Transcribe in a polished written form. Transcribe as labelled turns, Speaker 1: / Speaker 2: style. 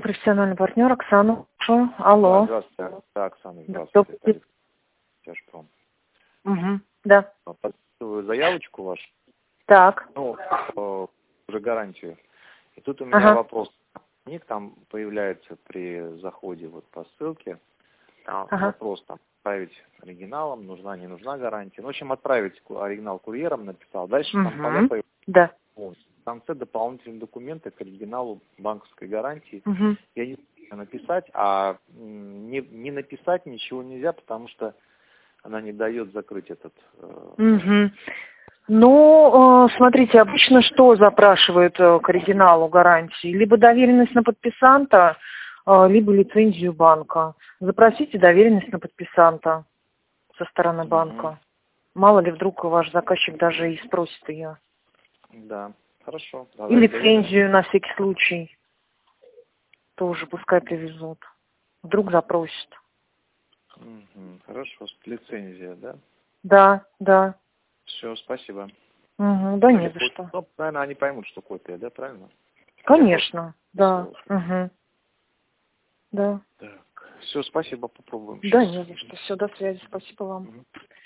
Speaker 1: профессиональный партнер Оксана. Алло.
Speaker 2: Да, здравствуйте. Да, Оксана,
Speaker 1: Да,
Speaker 2: здравствуйте. Тяжпром.
Speaker 1: Угу. Да.
Speaker 2: Подписываю заявочку вашу.
Speaker 1: Так.
Speaker 2: Ну, уже гарантию. И тут у меня вопрос. Ник там появляется при заходе вот по ссылке. Там вопрос там отправить оригиналом, нужна, не нужна гарантия. Ну, в общем, отправить оригинал курьером написал. Дальше там поля появляются.
Speaker 1: Да.
Speaker 2: В конце дополнительные документы к оригиналу банковской гарантии. Я не знаю написать, а не написать ничего нельзя, потому что она не дает закрыть этот...
Speaker 1: Ну, смотрите, обычно что запрашивают к оригиналу гарантии? Либо доверенность на подписанта, либо лицензию банка. Запросите доверенность на подписанта со стороны банка. Мало ли вдруг ваш заказчик даже и спросит ее.
Speaker 2: Да, хорошо.
Speaker 1: И лицензию на всякий случай. Тоже пускай привезут. Вдруг запросит.
Speaker 2: Хорошо, лицензия, да?
Speaker 1: Да, да.
Speaker 2: Все, спасибо.
Speaker 1: Да не за что.
Speaker 2: Ну, правильно, они поймут, что копия, да, правильно?
Speaker 1: Конечно, да. Да.
Speaker 2: Так, все, спасибо, попробуем.
Speaker 1: Да, не за что. Все, до связи. Спасибо вам.